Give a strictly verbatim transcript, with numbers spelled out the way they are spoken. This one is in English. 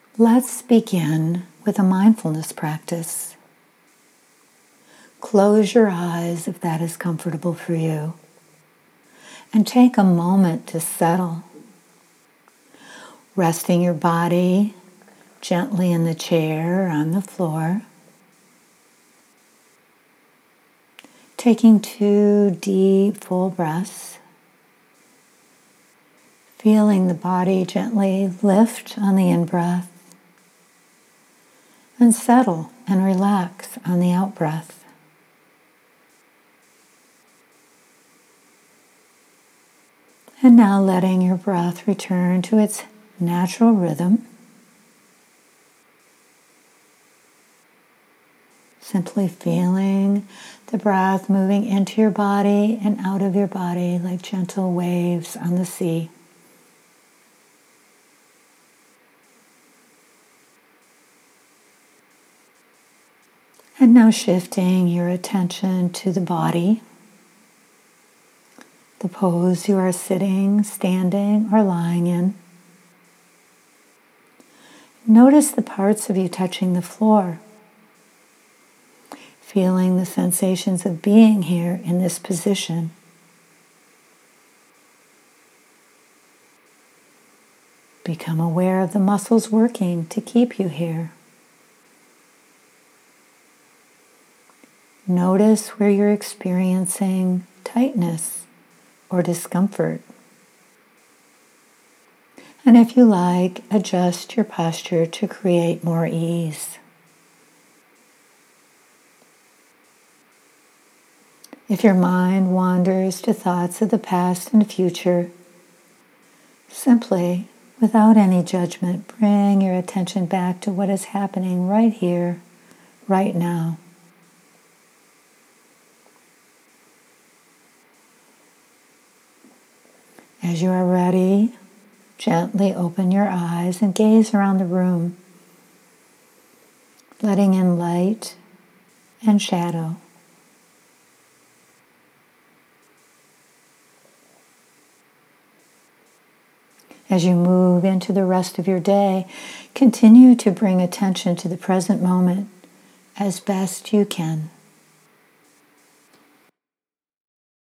Let's begin with a mindfulness practice. Close your eyes if that is comfortable for you, and take a moment to settle, resting your body gently in the chair or on the floor, taking two deep, full breaths, feeling the body gently lift on the in-breath, and settle and relax on the out-breath. And now letting your breath return to its natural rhythm. Simply feeling the breath moving into your body and out of your body like gentle waves on the sea. And now shifting your attention to the body, the pose you are sitting, standing, or lying in. Notice the parts of you touching the floor, feeling the sensations of being here in this position. Become aware of the muscles working to keep you here. Notice where you're experiencing tightness or discomfort. And if you like, adjust your posture to create more ease. If your mind wanders to thoughts of the past and future, simply, without any judgment, bring your attention back to what is happening right here, right now. As you are ready, gently open your eyes and gaze around the room, letting in light and shadow. As you move into the rest of your day, continue to bring attention to the present moment as best you can.